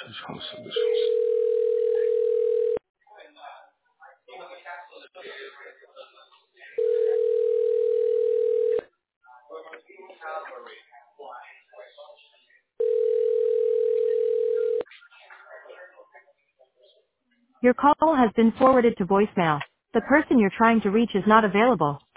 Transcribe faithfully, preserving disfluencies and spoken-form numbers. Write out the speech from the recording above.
Additional submissions. Your call has been forwarded to voicemail. The person you're trying to reach is not available.